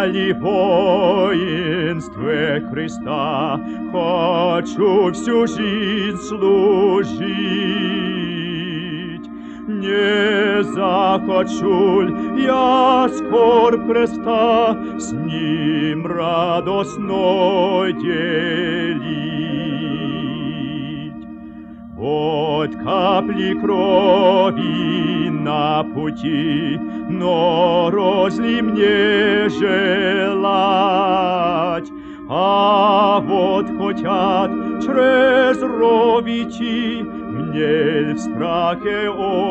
ли воинстве Христа хочу всю жизнь служить. Не захочу ль я скорбь креста с ним радостной делить. Вот капли крови на пути, но розли мне желать. А вот хотят через ров идти, мне в страхе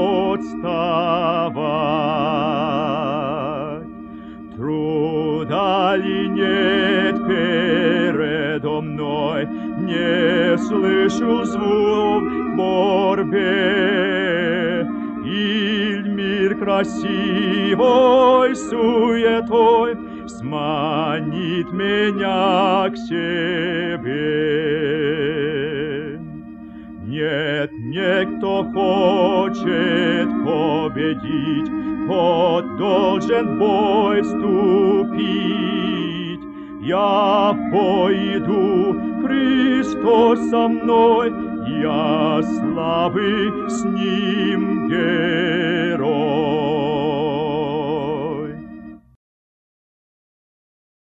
отставать. Труда ли нет передо мной, не слышу звук в борьбе, иль мир красивой суетой сманит меня к себе. Нет, некто хочет победить, тот должен в бой вступить. Я в бой иду, Христос со мной, я славы с ним герой.